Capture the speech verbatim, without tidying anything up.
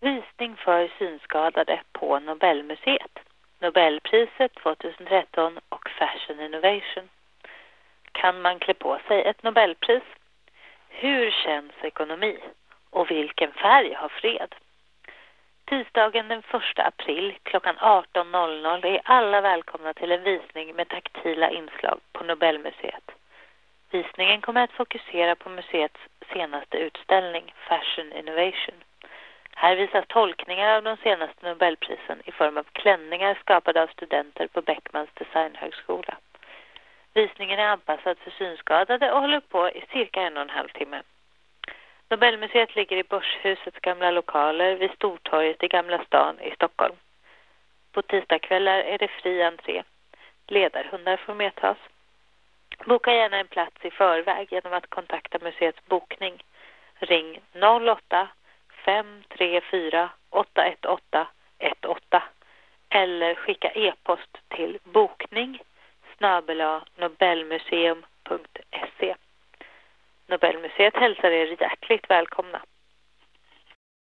Visning för synskadade på Nobelmuseet. Nobelpriset tjugohundratretton och Fashion Innovation. Kan man klä på sig ett Nobelpris? Hur känns ekonomi? Och vilken färg har fred? Tisdagen den första april klockan arton noll noll är alla välkomna till en visning med taktila inslag på Nobelmuseet. Visningen kommer att fokusera på museets senaste utställning, Fashion Innovation. Här visas tolkningar av de senaste Nobelprisen i form av klänningar skapade av studenter på Beckmans designhögskola. Visningen är anpassad för synskadade och håller på i cirka en och en halv timme. Nobelmuseet ligger i Börshusets gamla lokaler vid Stortorget i Gamla stan i Stockholm. På tisdagskvällar är det fri entré. Ledarhundar får medtas. Boka gärna en plats i förväg genom att kontakta museets bokning. Ring noll åtta fem tre fyra åtta ett åtta ett åtta eller skicka e-post till bokning snabel-a nobelmuseum punkt se. Nobelmuseet hälsar er hjärtligt välkomna.